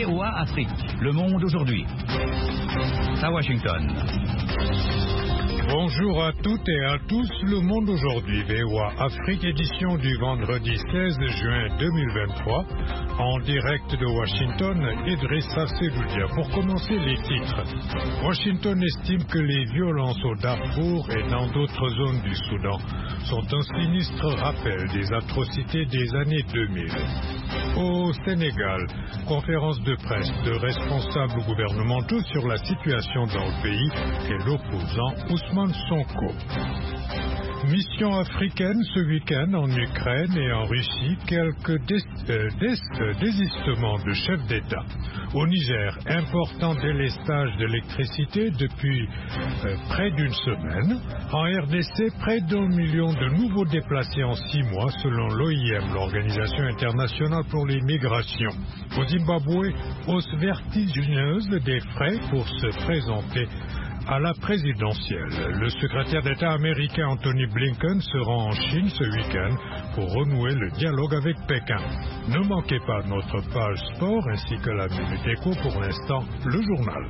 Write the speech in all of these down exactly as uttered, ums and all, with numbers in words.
V O A Afrique, le monde aujourd'hui. À Washington. Bonjour à toutes et à tous, le monde aujourd'hui, V O A Afrique, édition du vendredi seize juin deux mille vingt-trois, en direct de Washington, Idrissa Seloudia. Pour commencer les titres, Washington estime que les violences au Darfour et dans d'autres zones du Soudan sont un sinistre rappel des atrocités des années deux mille. Au Sénégal, conférence de presse de responsables gouvernementaux sur la situation dans le pays et l'opposant Ousmane Sonko. Mission africaine ce week-end en Ukraine et en Russie, quelques dés, euh, dés, euh, désistements de chefs d'État. Au Niger, important délestage d'électricité depuis euh, près d'une semaine. En R D C, près d'un million de nouveaux déplacés en six mois selon l'O I M, l'Organisation internationale pour les migrations. Au Zimbabwe, hausse vertigineuse des frais pour se présenter à la présidentielle. Le secrétaire d'État américain Anthony Blinken se rend en Chine ce week-end pour renouer le dialogue avec Pékin. Ne manquez pas notre page sport ainsi que la minute écho, pour l'instant, le journal.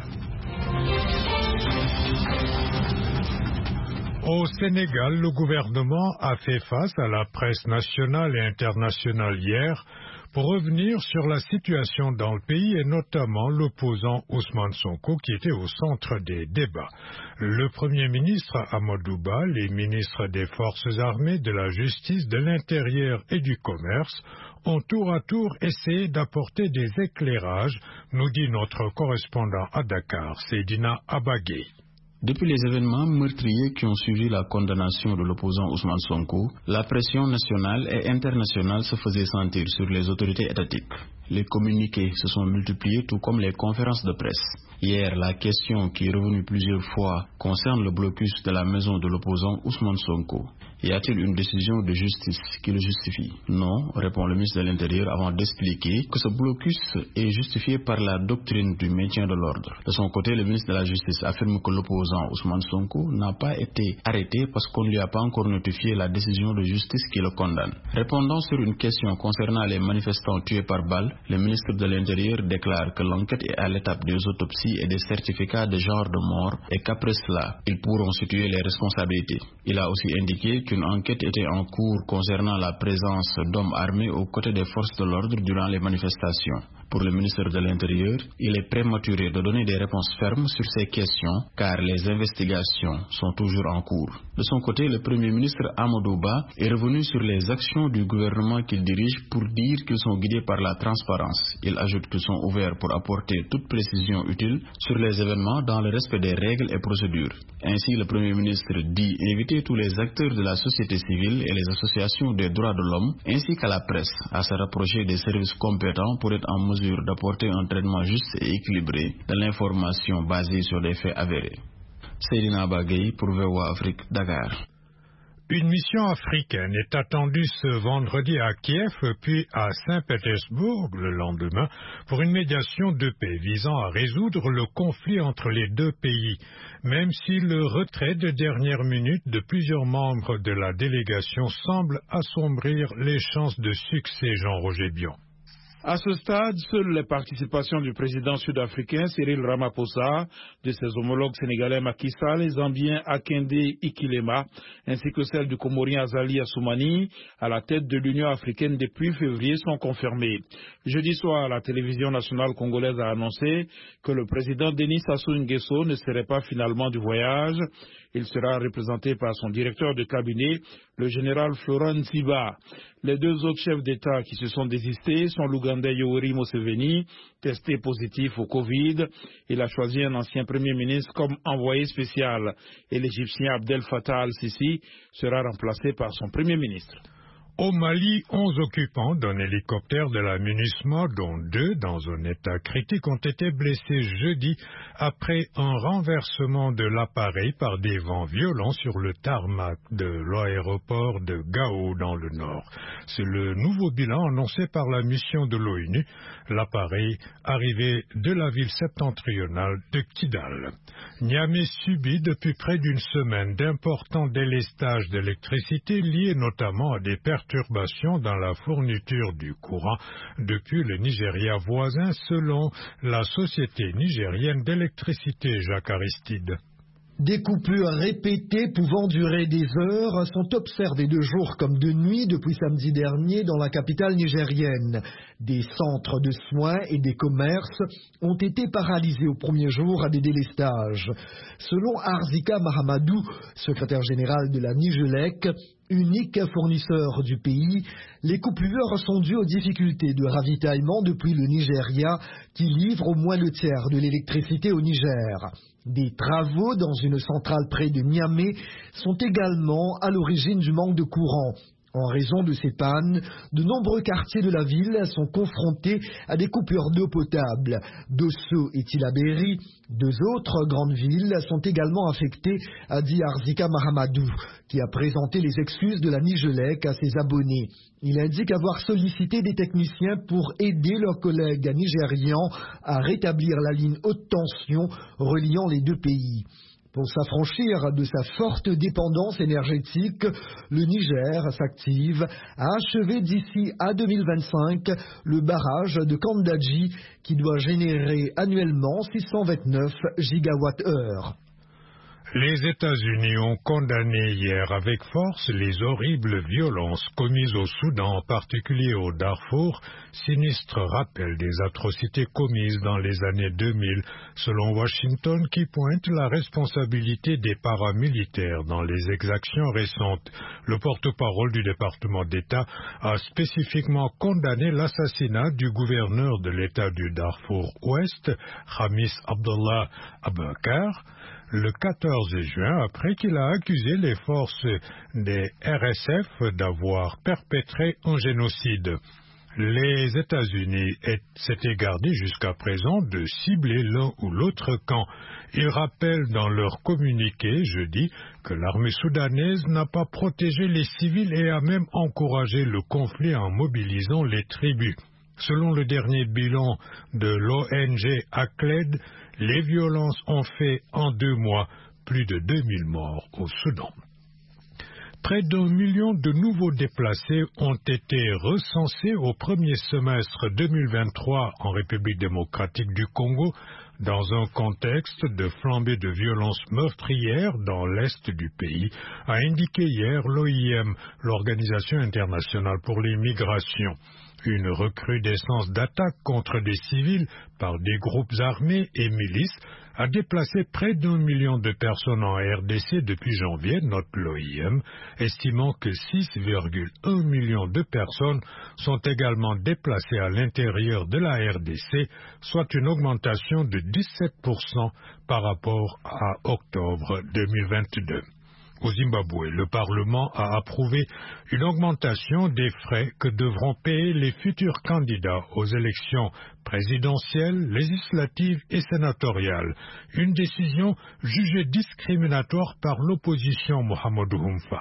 Au Sénégal, le gouvernement a fait face à la presse nationale et internationale hier pour revenir sur la situation dans le pays et notamment l'opposant Ousmane Sonko qui était au centre des débats. Le Premier ministre Amadou Ba, les ministres des Forces armées, de la Justice, de l'Intérieur et du Commerce ont tour à tour essayé d'apporter des éclairages, nous dit notre correspondant à Dakar, Seydina Abagé. Depuis les événements meurtriers qui ont suivi la condamnation de l'opposant Ousmane Sonko, la pression nationale et internationale se faisait sentir sur les autorités étatiques. Les communiqués se sont multipliés, tout comme les conférences de presse. Hier, la question qui est revenue plusieurs fois concerne le blocus de la maison de l'opposant Ousmane Sonko. Y a-t-il une décision de justice qui le justifie? Non, répond le ministre de l'Intérieur avant d'expliquer que ce blocus est justifié par la doctrine du maintien de l'ordre. De son côté, le ministre de la Justice affirme que l'opposant Ousmane Sonko n'a pas été arrêté parce qu'on ne lui a pas encore notifié la décision de justice qui le condamne. Répondant sur une question concernant les manifestants tués par balle, le ministre de l'Intérieur déclare que l'enquête est à l'étape des autopsies et des certificats de genre de mort et qu'après cela, ils pourront situer les responsabilités. Il a aussi indiqué que une enquête était en cours concernant la présence d'hommes armés aux côtés des forces de l'ordre durant les manifestations. Pour le ministre de l'Intérieur, il est prématuré de donner des réponses fermes sur ces questions car les investigations sont toujours en cours. De son côté, le Premier ministre Amadou Ba est revenu sur les actions du gouvernement qu'il dirige pour dire qu'ils sont guidés par la transparence. Il ajoute qu'ils sont ouverts pour apporter toute précision utile sur les événements dans le respect des règles et procédures. Ainsi, le Premier ministre dit inviter tous les acteurs de la société civile et les associations des droits de l'homme, ainsi qu'à la presse, à se rapprocher des services compétents pour être en mesure d'apporter un traitement juste et équilibré de l'information basée sur des faits avérés. Seydina Bagay pour V O A Afrique, Dakar. Une mission africaine est attendue ce vendredi à Kiev puis à Saint-Pétersbourg le lendemain pour une médiation de paix visant à résoudre le conflit entre les deux pays, même si le retrait de dernière minute de plusieurs membres de la délégation semble assombrir les chances de succès. Jean-Roger Bion. À ce stade, seules les participations du président sud-africain Cyril Ramaphosa, de ses homologues sénégalais Macky Sall et zambien Hakainde Hichilema, ainsi que celle du Comorien Azali Assoumani, à la tête de l'Union africaine depuis février, sont confirmées. Jeudi soir, la télévision nationale congolaise a annoncé que le président Denis Sassou Nguesso ne serait pas finalement du voyage. Il sera représenté par son directeur de cabinet, le général Florent Nziba. Les deux autres chefs d'État qui se sont désistés sont l'Ougandais Yoweri Museveni, testé positif au Covid. Il a choisi un ancien Premier ministre comme envoyé spécial. Et l'Égyptien Abdel Fattah al-Sisi sera remplacé par son Premier ministre. Au Mali, onze occupants d'un hélicoptère de la MINUSMA, dont deux dans un état critique, ont été blessés jeudi après un renversement de l'appareil par des vents violents sur le tarmac de l'aéroport de Gao dans le nord. C'est le nouveau bilan annoncé par la mission de l'ONU, l'appareil arrivé de la ville septentrionale de Kidal. Niamey subit depuis près d'une semaine d'importants délestages d'électricité liés notamment à des pertes perturbations dans la fourniture du courant depuis le Nigeria voisin, selon la Société nigérienne d'électricité Jacques Aristide. Des coupures répétées pouvant durer des heures sont observées de jour comme de nuit depuis samedi dernier dans la capitale nigérienne. Des centres de soins et des commerces ont été paralysés au premier jour à des délestages. Selon Arzika Mahamadou, secrétaire général de la Nigelec, unique fournisseur du pays, les coupures sont dues aux difficultés de ravitaillement depuis le Nigeria qui livre au moins le tiers de l'électricité au Niger. Des travaux dans une centrale près de Niamey sont également à l'origine du manque de courant. En raison de ces pannes, de nombreux quartiers de la ville sont confrontés à des coupures d'eau potable. Dosso et Tillabéri, deux autres grandes villes, sont également affectées, a dit Arzika Mahamadou, qui a présenté les excuses de la Nigelec à ses abonnés. Il indique avoir sollicité des techniciens pour aider leurs collègues nigérians à rétablir la ligne haute tension reliant les deux pays. Pour s'affranchir de sa forte dépendance énergétique, le Niger s'active à achever d'ici à deux mille vingt-cinq le barrage de Kandaji qui doit générer annuellement six cent vingt-neuf gigawattheures. Les États-Unis ont condamné hier avec force les horribles violences commises au Soudan, en particulier au Darfour, sinistre rappel des atrocités commises dans les années deux mille, selon Washington, qui pointe la responsabilité des paramilitaires dans les exactions récentes. Le porte-parole du département d'État a spécifiquement condamné l'assassinat du gouverneur de l'État du Darfour Ouest, Khamis Abdullah Abakar, le quatorze juin, après qu'il a accusé les forces des R S F d'avoir perpétré un génocide. Les États-Unis s'étaient gardés jusqu'à présent de cibler l'un ou l'autre camp. Ils rappellent dans leur communiqué jeudi que l'armée soudanaise n'a pas protégé les civils et a même encouragé le conflit en mobilisant les tribus. Selon le dernier bilan de l'O N G ACLED, les violences ont fait en deux mois plus de deux mille morts au Soudan. Près d'un million de nouveaux déplacés ont été recensés au premier semestre deux mille vingt-trois en République démocratique du Congo, dans un contexte de flambée de violences meurtrières dans l'est du pays, a indiqué hier l'O I M, l'Organisation internationale pour les migrations. Une recrudescence d'attaques contre des civils par des groupes armés et milices a déplacé près d'un million de personnes en R D C depuis janvier, note l'O I M, estimant que six virgule un millions de personnes sont également déplacées à l'intérieur de la R D C, soit une augmentation de dix-sept pour cent par rapport à octobre deux mille vingt-deux. Au Zimbabwe, le Parlement a approuvé une augmentation des frais que devront payer les futurs candidats aux élections présidentielles, législatives et sénatoriales. Une décision jugée discriminatoire par l'opposition Mohamedou Humfa.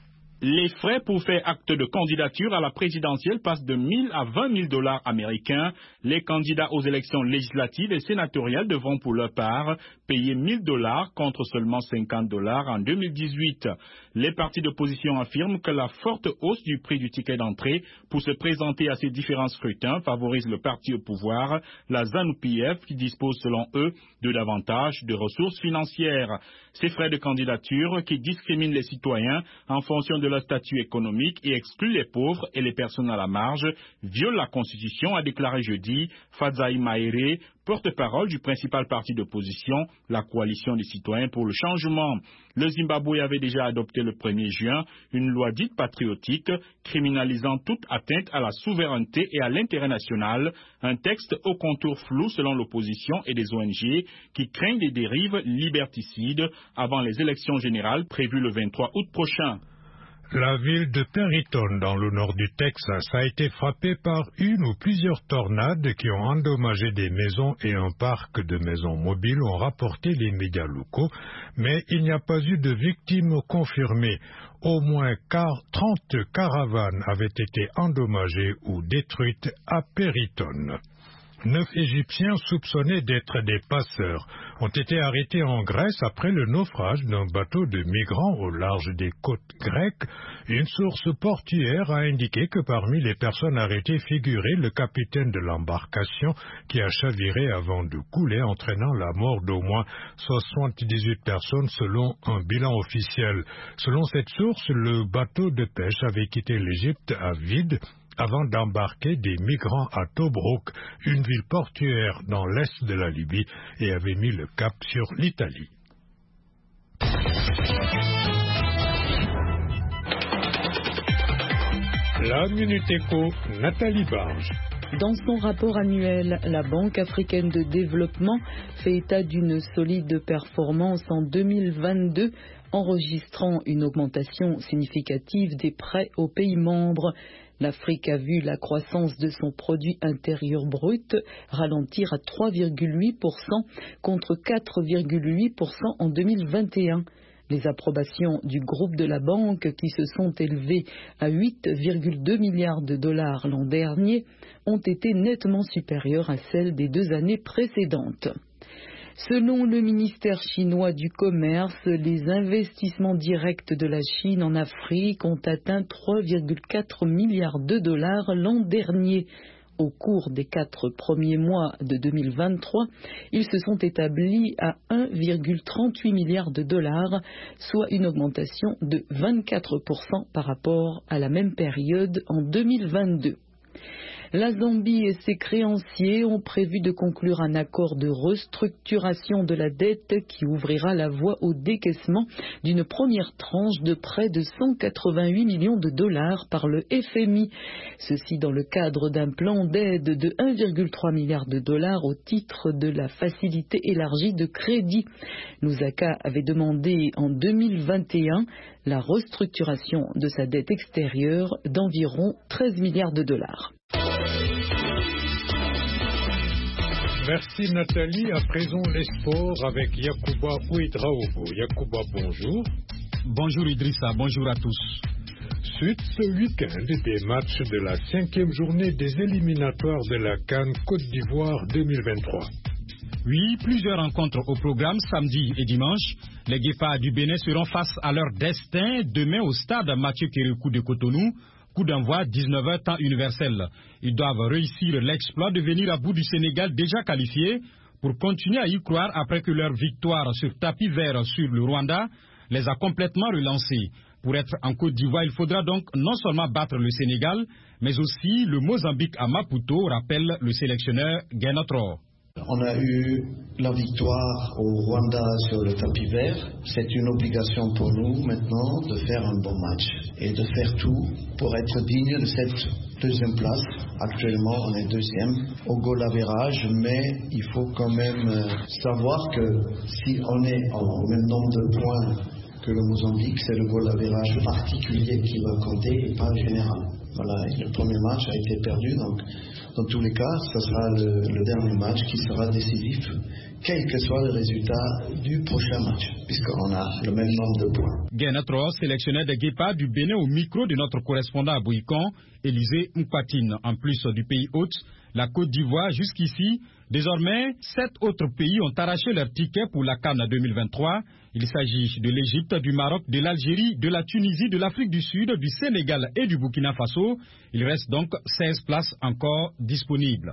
Les frais pour faire acte de candidature à la présidentielle passent de mille à vingt mille dollars américains. Les candidats aux élections législatives et sénatoriales devront pour leur part payer mille dollars contre seulement cinquante dollars en deux mille dix-huit. Les partis d'opposition affirment que la forte hausse du prix du ticket d'entrée pour se présenter à ces différents scrutins favorise le parti au pouvoir, la ZANU-P F, qui dispose selon eux de davantage de ressources financières. Ces frais de candidature qui discriminent les citoyens en fonction de leur statut économique et excluent les pauvres et les personnes à la marge violent la Constitution, a déclaré jeudi Fadzaï Maïré, porte-parole du principal parti d'opposition, la Coalition des citoyens pour le changement. Le Zimbabwe avait déjà adopté le premier juin une loi dite patriotique criminalisant toute atteinte à la souveraineté et à l'intérêt national, un texte au contour flou selon l'opposition et des O N G qui craignent des dérives liberticides avant les élections générales prévues le vingt-trois août prochain. La ville de Perryton, dans le nord du Texas, a été frappée par une ou plusieurs tornades qui ont endommagé des maisons et un parc de maisons mobiles, ont rapporté les médias locaux, mais il n'y a pas eu de victimes confirmées. Au moins trente caravanes avaient été endommagées ou détruites à Perryton. Neuf Égyptiens soupçonnés d'être des passeurs ont été arrêtés en Grèce après le naufrage d'un bateau de migrants au large des côtes grecques. Une source portuaire a indiqué que parmi les personnes arrêtées figurait le capitaine de l'embarcation qui a chaviré avant de couler, entraînant la mort d'au moins soixante-dix-huit personnes selon un bilan officiel. Selon cette source, le bateau de pêche avait quitté l'Égypte à vide avant d'embarquer des migrants à Tobrouk, une ville portuaire dans l'est de la Libye, et avait mis le cap sur l'Italie. La Minute Éco, Nathalie Barge. Dans son rapport annuel, la Banque africaine de développement fait état d'une solide performance en deux mille vingt-deux, enregistrant une augmentation significative des prêts aux pays membres. L'Afrique a vu la croissance de son produit intérieur brut ralentir à trois virgule huit pour cent contre quatre virgule huit pour cent en deux mille vingt et un. Les approbations du groupe de la banque, qui se sont élevées à huit virgule deux milliards de dollars l'an dernier, ont été nettement supérieures à celles des deux années précédentes. Selon le ministère chinois du Commerce, les investissements directs de la Chine en Afrique ont atteint trois virgule quatre milliards de dollars l'an dernier. Au cours des quatre premiers mois de deux mille vingt-trois, ils se sont établis à un virgule trente-huit milliards de dollars, soit une augmentation de vingt-quatre pour cent par rapport à la même période en deux mille vingt-deux. La Zambie et ses créanciers ont prévu de conclure un accord de restructuration de la dette qui ouvrira la voie au décaissement d'une première tranche de près de cent quatre-vingt-huit millions de dollars par le F M I. Ceci dans le cadre d'un plan d'aide de un virgule trois milliard de dollars au titre de la facilité élargie de crédit. Lusaka avait demandé en deux mille vingt et un la restructuration de sa dette extérieure d'environ treize milliards de dollars. Merci Nathalie. À présent les sports avec Yacouba Ouedraogo. Yacouba, bonjour. Bonjour Idrissa, bonjour à tous. Suite ce week-end des matchs de la cinquième journée des éliminatoires de la CAN Côte d'Ivoire deux mille vingt-trois. Oui, plusieurs rencontres au programme samedi et dimanche. Les Guépards du Bénin seront face à leur destin demain au stade Mathieu Kérékou de Cotonou. Coup d'envoi dix-neuf heures temps universel. Ils doivent réussir l'exploit de venir à bout du Sénégal déjà qualifié pour continuer à y croire après que leur victoire sur tapis vert sur le Rwanda les a complètement relancés. Pour être en Côte d'Ivoire, il faudra donc non seulement battre le Sénégal, mais aussi le Mozambique à Maputo, rappelle le sélectionneur Guénotro. On a eu la victoire au Rwanda sur le tapis vert. C'est une obligation pour nous maintenant de faire un bon match et de faire tout pour être digne de cette deuxième place. Actuellement, on est deuxième au goal average, mais il faut quand même savoir que si on est au même nombre de points que le Mozambique, c'est le goal average particulier qui va compter et pas général. Voilà, le premier match a été perdu, donc dans tous les cas, ce sera le, le dernier match qui sera décisif, quel que soit le résultat du prochain match, puisqu'on a le même nombre de points. Guénotro, sélectionneur des Guépards du Bénin au micro de notre correspondant à Bouikon, Élisée Mpatine. En plus du pays hôte, la Côte d'Ivoire jusqu'ici, désormais, sept autres pays ont arraché leur ticket pour la CAN deux mille vingt-trois. Il s'agit de l'Égypte, du Maroc, de l'Algérie, de la Tunisie, de l'Afrique du Sud, du Sénégal et du Burkina Faso. Il reste donc seize places encore disponibles.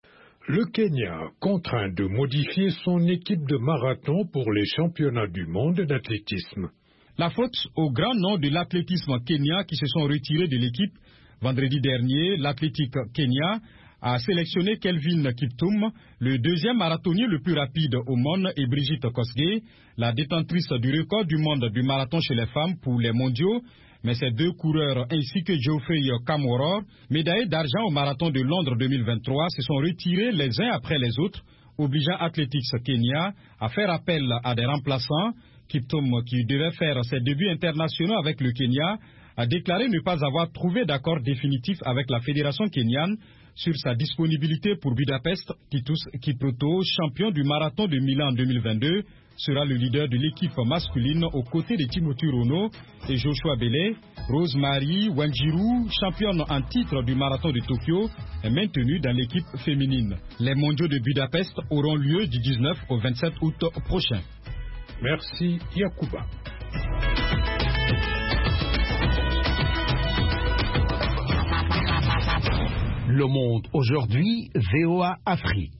Le Kenya contraint de modifier son équipe de marathon pour les championnats du monde d'athlétisme. La faute au grand nom de l'athlétisme Kenya qui se sont retirés de l'équipe. Vendredi dernier, l'Athletic Kenya a sélectionné Kelvin Kiptum, le deuxième marathonnier le plus rapide au monde, et Brigitte Kosgei, la détentrice du record du monde du marathon chez les femmes pour les mondiaux. Mais ces deux coureurs ainsi que Geoffrey Kamworor, médaillés d'argent au marathon de Londres deux mille vingt-trois, se sont retirés les uns après les autres, obligeant Athletics Kenya à faire appel à des remplaçants. Kiptum, qui devait faire ses débuts internationaux avec le Kenya, a déclaré ne pas avoir trouvé d'accord définitif avec la fédération kenyane sur sa disponibilité pour Budapest. Titus Kipruto, champion du marathon de Milan en deux mille vingt-deux, sera le leader de l'équipe masculine aux côtés de Timothy Rono et Joshua Bele. Rosemary Wanjiru, championne en titre du marathon de Tokyo, est maintenue dans l'équipe féminine. Les mondiaux de Budapest auront lieu du dix-neuf au vingt-sept août prochain. Merci Yacouba. Le Monde aujourd'hui, V O A Afrique.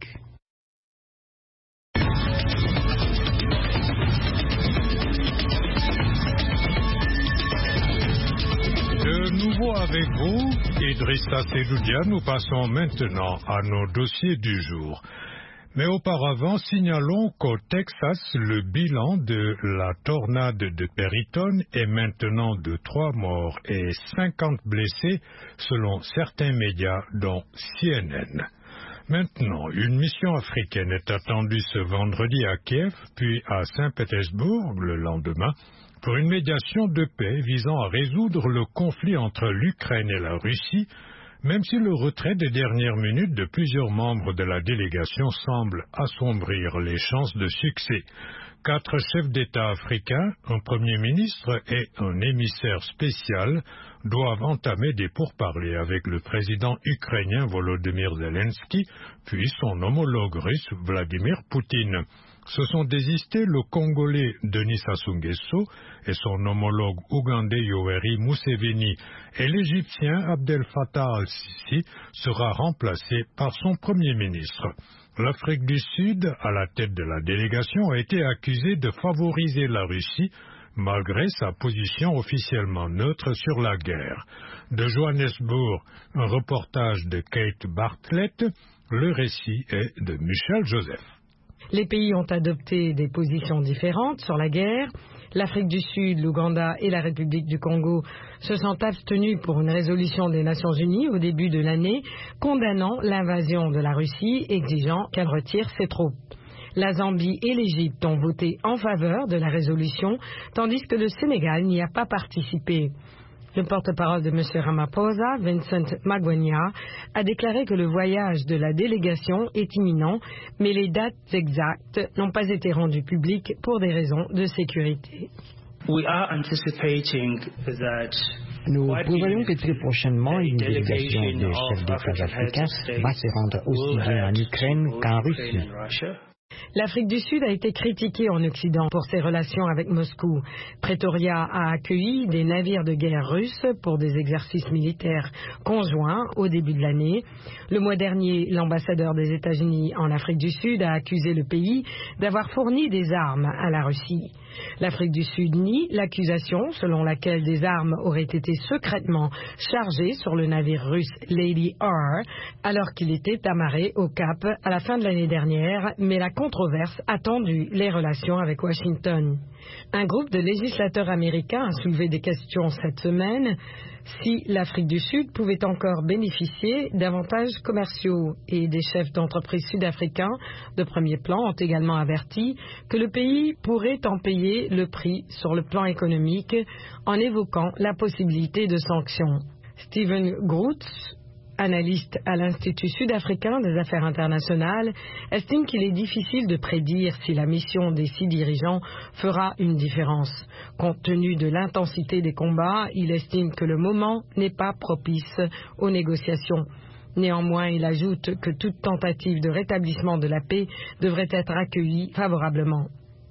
De nouveau avec vous, Idrissa Seloudia, nous passons maintenant à nos dossiers du jour. Mais auparavant, signalons qu'au Texas, le bilan de la tornade de Peyton est maintenant de trois morts et cinquante blessés, selon certains médias, dont C N N. Maintenant, une mission africaine est attendue ce vendredi à Kiev, puis à Saint-Pétersbourg le lendemain, pour une médiation de paix visant à résoudre le conflit entre l'Ukraine et la Russie, même si le retrait des dernières minutes de plusieurs membres de la délégation semble assombrir les chances de succès. Quatre chefs d'État africains, un Premier ministre et un émissaire spécial doivent entamer des pourparlers avec le président ukrainien Volodymyr Zelensky, puis son homologue russe Vladimir Poutine. Se sont désistés le Congolais Denis Sassou Nguesso et son homologue ougandais Yoweri Museveni, et l'Égyptien Abdel Fattah al-Sisi sera remplacé par son Premier ministre. L'Afrique du Sud, à la tête de la délégation, a été accusée de favoriser la Russie, malgré sa position officiellement neutre sur la guerre. De Johannesburg, un reportage de Kate Bartlett, le récit est de Michel Joseph. Les pays ont adopté des positions différentes sur la guerre. L'Afrique du Sud, l'Ouganda et la République du Congo se sont abstenus pour une résolution des Nations Unies au début de l'année, condamnant l'invasion de la Russie, exigeant qu'elle retire ses troupes. La Zambie et l'Égypte ont voté en faveur de la résolution, tandis que le Sénégal n'y a pas participé. Le porte-parole de M. Ramaphosa, Vincent Magwenya, a déclaré que le voyage de la délégation est imminent, mais les dates exactes n'ont pas été rendues publiques pour des raisons de sécurité. We are anticipating that Nous prévoyons que très prochainement, une délégation des chefs d'État africains va se rendre aussi bien en Ukraine qu'en Russie. L'Afrique du Sud a été critiquée en Occident pour ses relations avec Moscou. Pretoria a accueilli des navires de guerre russes pour des exercices militaires conjoints au début de l'année. Le mois dernier, l'ambassadeur des États-Unis en Afrique du Sud a accusé le pays d'avoir fourni des armes à la Russie. L'Afrique du Sud nie l'accusation selon laquelle des armes auraient été secrètement chargées sur le navire russe Lady R alors qu'il était amarré au Cap à la fin de l'année dernière, mais la controverse a tendu les relations avec Washington. Un groupe de législateurs américains a soulevé des questions cette semaine si l'Afrique du Sud pouvait encore bénéficier d'avantages commerciaux, et des chefs d'entreprise sud-africains de premier plan ont également averti que le pays pourrait en payer le prix sur le plan économique en évoquant la possibilité de sanctions. Stephen Groot, analyste à l'Institut sud-africain des affaires internationales, estime qu'il est difficile de prédire si la mission des six dirigeants fera une différence. Compte tenu de l'intensité des combats, il estime que le moment n'est pas propice aux négociations. Néanmoins, il ajoute que toute tentative de rétablissement de la paix devrait être accueillie favorablement.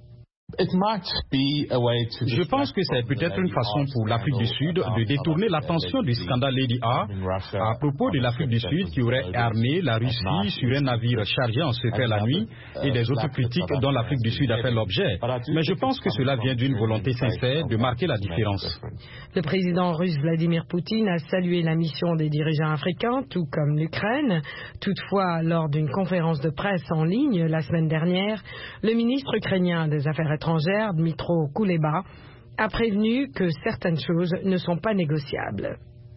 Je pense que c'est peut-être une façon pour l'Afrique du Sud de détourner l'attention du scandale Lady A à propos de l'Afrique du Sud qui aurait armé la Russie sur un navire chargé en secret la nuit et des autres critiques dont l'Afrique du Sud a fait l'objet. Mais je pense que cela vient d'une volonté sincère de marquer la différence. Le président russe Vladimir Poutine a salué la mission des dirigeants africains, tout comme l'Ukraine. Toutefois, lors d'une conférence de presse en ligne la semaine dernière, le ministre ukrainien des Affaires étrangère, Dmytro Kuleba, a prévenu que certaines choses ne sont pas négociables.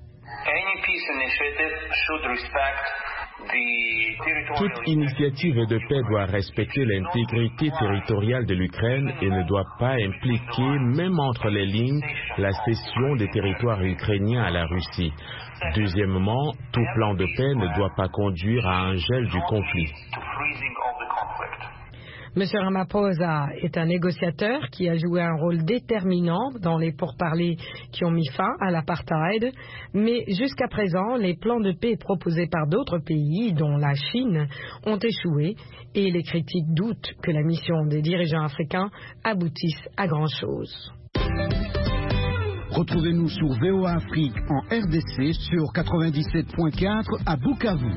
Toute initiative de paix doit respecter l'intégrité territoriale de l'Ukraine et ne doit pas impliquer, même entre les lignes, la cession des territoires ukrainiens à la Russie. Deuxièmement, tout plan de paix ne doit pas conduire à un gel du conflit. M. Ramaphosa est un négociateur qui a joué un rôle déterminant dans les pourparlers qui ont mis fin à l'apartheid, mais jusqu'à présent, les plans de paix proposés par d'autres pays, dont la Chine, ont échoué et les critiques doutent que la mission des dirigeants africains aboutisse à grand-chose. Retrouvez-nous sur V O A Afrique en R D C sur quatre-vingt-dix-sept point quatre à Bukavu.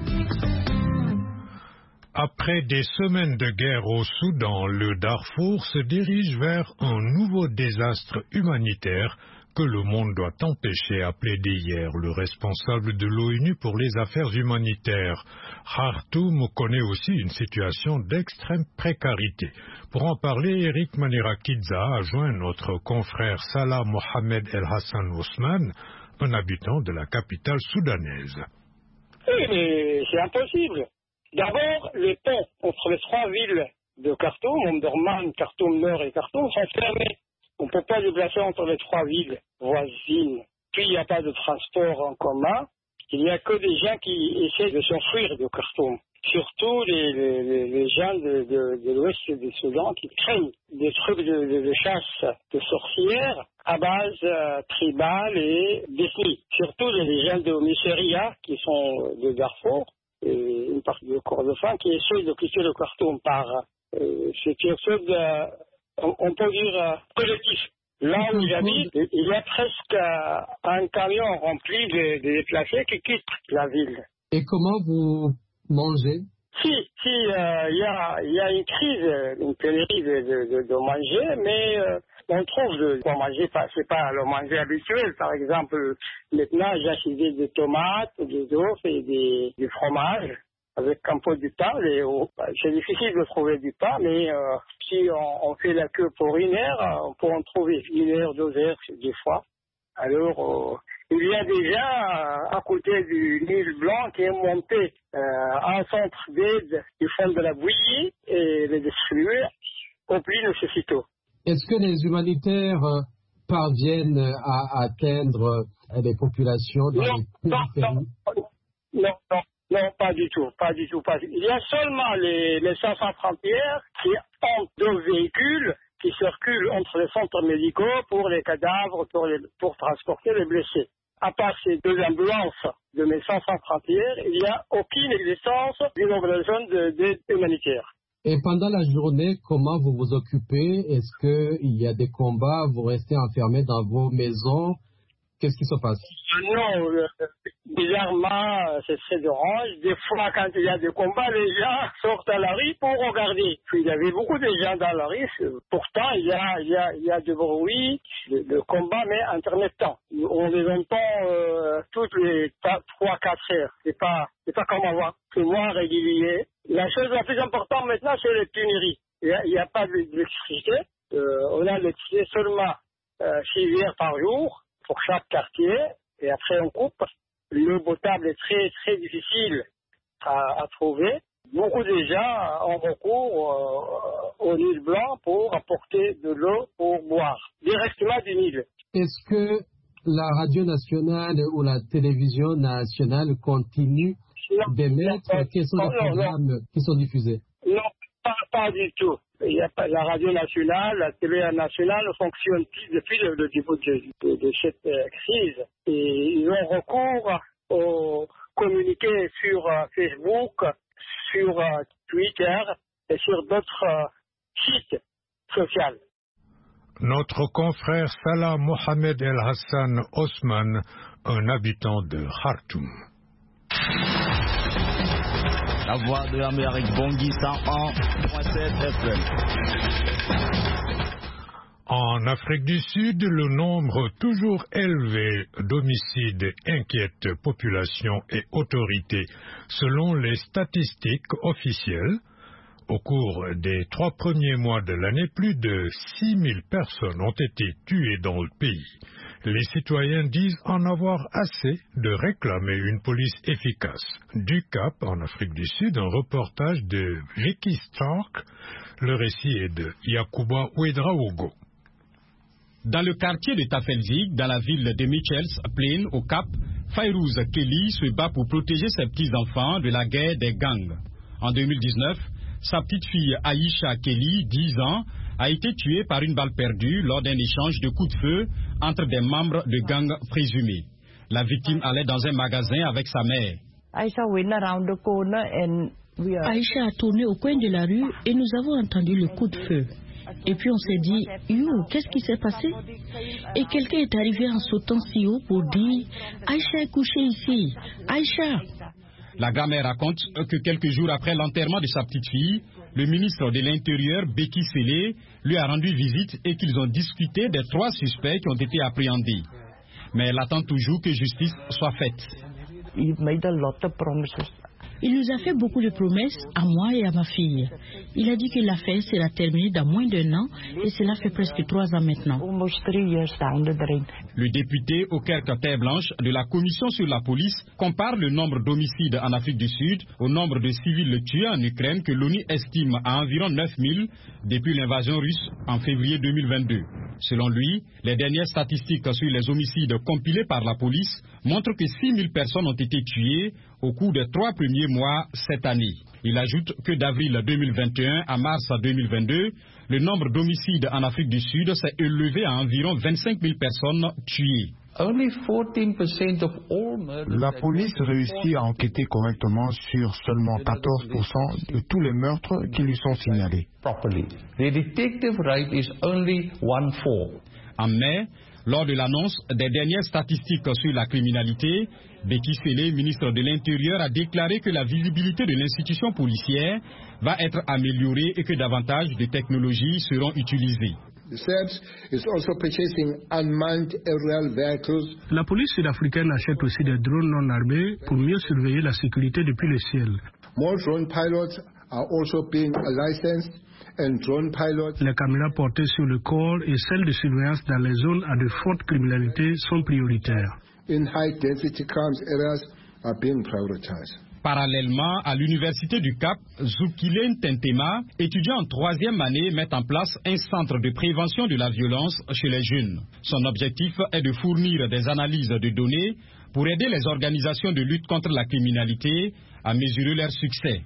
Après des semaines de guerre au Soudan, le Darfour se dirige vers un nouveau désastre humanitaire que le monde doit empêcher, a plaidé hier le responsable de l'ONU pour les affaires humanitaires. Khartoum connaît aussi une situation d'extrême précarité. Pour en parler, Eric Manirakidza a joint notre confrère Salah Mohamed El Hassan Ousmane, un habitant de la capitale soudanaise. Oui, mais c'est impossible. D'abord, les ponts entre les trois villes de Khartoum, Omdurman, Khartoum Nord et Khartoum, sont fermés. On ne peut pas déplacer entre les trois villes voisines. Puis il n'y a pas de transport en commun. Il n'y a que des gens qui essaient de s'enfuir de Khartoum. Surtout les, les, les gens de, de, de l'ouest du Soudan qui craignent des trucs de, de, de chasse de sorcières à base euh, tribale et d'ethnie. Surtout les gens de Misseria qui sont de Darfour et une partie du Kordofan qui essaient de quitter le Khartoum par euh, c'est quelque chose de, on, on peut dire euh, collectif. Là où j'habite, il y a presque un camion rempli de, de déplacés qui quittent la ville. Et comment vous mangez? Si, si, euh, il y a, il y a une crise, une pénurie de, de, de, de manger, mais euh, on trouve de quoi manger, c'est pas le manger habituel. Par exemple, maintenant, j'ai acheté des tomates, des œufs et des, du fromage avec un peu du pain. Et, oh, c'est difficile de trouver du pain, mais euh, si on, on fait la queue pour une heure, on peut en trouver une heure, deux heures, des fois. Alors, euh, il y a déjà à côté du Nil Blanc qui est monté euh, un centre d'aide du fond de la bouillie et les distribuer au plus nécessiteux. Est-ce que les humanitaires parviennent à atteindre les populations dans non, les non, périphéries? non, non, non, non, pas du tout, pas du tout, pas du tout. Il y a seulement les, les cinq cents frontières qui ont deux véhicules qui circulent entre les centres médicaux pour les cadavres, pour, les, pour transporter les blessés. À part ces deux ambulances de Médecins Sans Frontières, il n'y a aucune existence d'une organisation d'aide humanitaire. Et pendant la journée, comment vous vous occupez? Est-ce qu'il y a des combats? Vous restez enfermés dans vos maisons? Qu'est-ce qui se passe? Non, euh, bizarrement, c'est très orange. Des fois, quand il y a des combats, les gens sortent à la rue pour regarder. Puis il y avait beaucoup de gens dans la rue. Pourtant, il y a, il y a, il y a du bruit de, de combat, mais intermittent. On les entend euh, toutes les trois quatre heures. C'est pas, c'est pas comme avant. C'est moins régulier. La chose la plus importante maintenant, c'est les pénuries. Il n'y a, a pas d'électricité. Euh, on a l'électricité seulement euh, six heures par jour pour chaque quartier, et après on coupe. L'eau potable est très très difficile à, à trouver. Beaucoup de gens ont recours euh, au Nil Blanc pour apporter de l'eau pour boire, directement du Nil. Est-ce que la radio nationale ou la télévision nationale continue d'émettre? Quels sont les programmes non. qui sont diffusés? Non, pas, pas du tout. Il y a pas, la radio nationale, la télé nationale fonctionne depuis le, le début de, de, de cette euh, crise. Et ils ont recours aux communiqués sur euh, Facebook, sur euh, Twitter et sur d'autres euh, sites sociaux. Notre confrère Salah Mohamed El Hassan Ousmane, un habitant de Khartoum. La voix de l'Amérique, Bangui cent un point sept F M. En Afrique du Sud, le nombre toujours élevé d'homicides inquiète population et autorités. Selon les statistiques officielles, au cours des trois premiers mois de l'année, plus de six mille personnes ont été tuées dans le pays. Les citoyens disent en avoir assez de réclamer une police efficace. Du Cap, en Afrique du Sud, un reportage de Vicky Stark. Le récit est de Yakuba Ouedraogo. Dans le quartier de Tafelzig, dans la ville de Mitchells Plain, au Cap, Fayrouz Kelly se bat pour protéger ses petits-enfants de la guerre des gangs. En deux mille dix-neuf, Sa petite fille Aïcha Kelly, dix ans, a été tuée par une balle perdue lors d'un échange de coups de feu entre des membres de gangs présumés. La victime allait dans un magasin avec sa mère. Aïcha a tourné au coin de la rue et nous avons entendu le coup de feu. Et puis on s'est dit, you, qu'est-ce qui s'est passé? Et quelqu'un est arrivé en sautant si haut pour dire, Aïcha est couchée ici, Aïcha. La grand-mère raconte que quelques jours après l'enterrement de sa petite fille, le ministre de l'Intérieur, Beki Sele, lui a rendu visite et qu'ils ont discuté des trois suspects qui ont été appréhendés. Mais elle attend toujours que justice soit faite. Il nous a fait beaucoup de promesses à moi et à ma fille. Il a dit que l'affaire sera terminée dans moins d'un an et cela fait presque trois ans maintenant. Le député Aukerk Terre-Blanche de la Commission sur la police compare le nombre d'homicides en Afrique du Sud au nombre de civils tués en Ukraine que l'ONU estime à environ neuf mille depuis l'invasion russe en février deux mille vingt-deux. Selon lui, les dernières statistiques sur les homicides compilées par la police montrent que six mille personnes ont été tuées au cours des trois premiers mois cette année. Il ajoute que d'avril deux mille vingt et un à mars deux mille vingt-deux, le nombre d'homicides en Afrique du Sud s'est élevé à environ vingt-cinq mille personnes tuées. La police réussit à enquêter correctement sur seulement quatorze pour cent de tous les meurtres qui lui sont signalés. En mai, lors de l'annonce des dernières statistiques sur la criminalité, Beki Sele, ministre de l'Intérieur, a déclaré que la visibilité de l'institution policière va être améliorée et que davantage de technologies seront utilisées. La police sud-africaine achète aussi des drones non armés pour mieux surveiller la sécurité depuis le ciel. Les caméras portées sur le corps et celles de surveillance dans les zones à de forte criminalité sont prioritaires. Parallèlement, à l'université du Cap, Zukile Tentema, étudiant en troisième année, met en place un centre de prévention de la violence chez les jeunes. Son objectif est de fournir des analyses de données pour aider les organisations de lutte contre la criminalité à mesurer leur succès.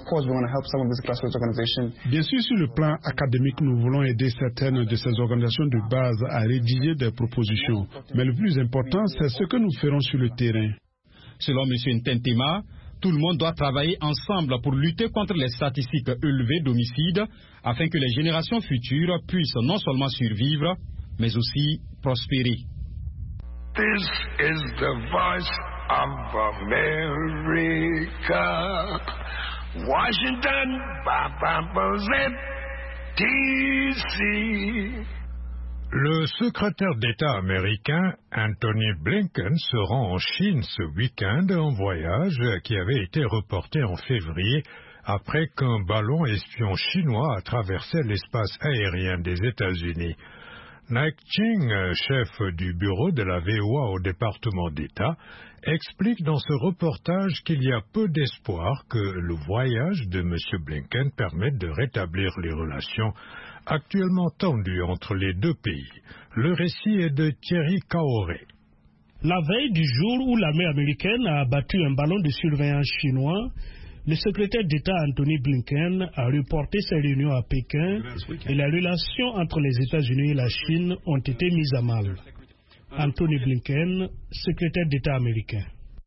Bien sûr, sur le plan académique, nous voulons aider certaines de ces organisations de base à rédiger des propositions. Mais le plus important, c'est ce que nous ferons sur le terrain. Selon M. Ntentema, tout le monde doit travailler ensemble pour lutter contre les statistiques élevées d'homicides afin que les générations futures puissent non seulement survivre, mais aussi prospérer. This is the voice of America. Washington, D C Le secrétaire d'État américain Anthony Blinken se rend en Chine ce week-end, un voyage qui avait été reporté en février après qu'un ballon espion chinois a traversé l'espace aérien des États-Unis. Naik Ching, chef du bureau de la V O A au département d'État, explique dans ce reportage qu'il y a peu d'espoir que le voyage de M. Blinken permette de rétablir les relations actuellement tendues entre les deux pays. Le récit est de Thierry Kaoré. La veille du jour où l'armée américaine a abattu un ballon de surveillance chinois, le secrétaire d'État Anthony Blinken a reporté ses réunions à Pékin et les relations entre les États-Unis et la Chine ont été mises à mal. Anthony Blinken, secrétaire d'État américain.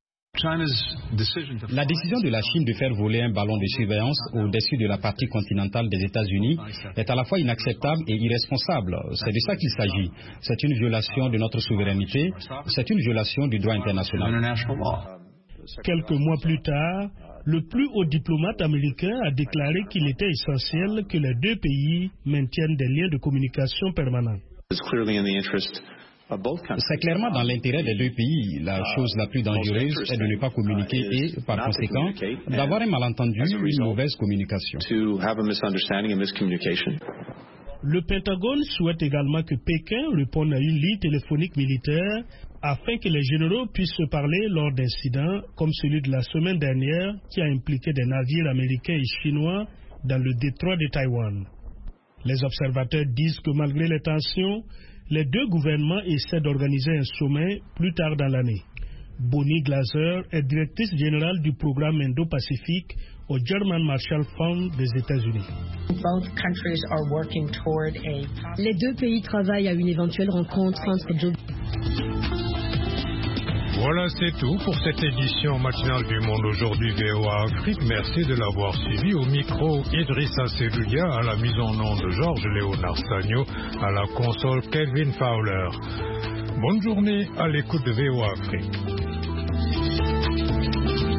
La décision de la Chine de faire voler un ballon de surveillance au-dessus de la partie continentale des États-Unis est à la fois inacceptable et irresponsable. C'est de ça qu'il s'agit. C'est une violation de notre souveraineté, c'est une violation du droit international. Quelques mois plus tard, le plus haut diplomate américain a déclaré qu'il était essentiel que les deux pays maintiennent des liens de communication permanents. C'est clairement dans l'intérêt des deux pays. La chose la plus dangereuse est de ne pas communiquer et, par conséquent, d'avoir un malentendu, une mauvaise communication. Le Pentagone souhaite également que Pékin réponde à une ligne téléphonique militaire afin que les généraux puissent se parler lors d'incidents comme celui de la semaine dernière qui a impliqué des navires américains et chinois dans le détroit de Taïwan. Les observateurs disent que malgré les tensions, les deux gouvernements essaient d'organiser un sommet plus tard dans l'année. Bonnie Glaser est directrice générale du programme Indo-Pacifique au German Marshall Fund des États-Unis. Les deux pays travaillent à une éventuelle rencontre entre Joe. Voilà, c'est tout pour cette édition matinale du Monde Aujourd'hui V O A Afrique. Merci de l'avoir suivi. Au micro, Idrissa Seloudia, à la mise en onde Georges Léonard Sagno, à la console Kelvin Fowler. Bonne journée à l'écoute de V O A Afrique.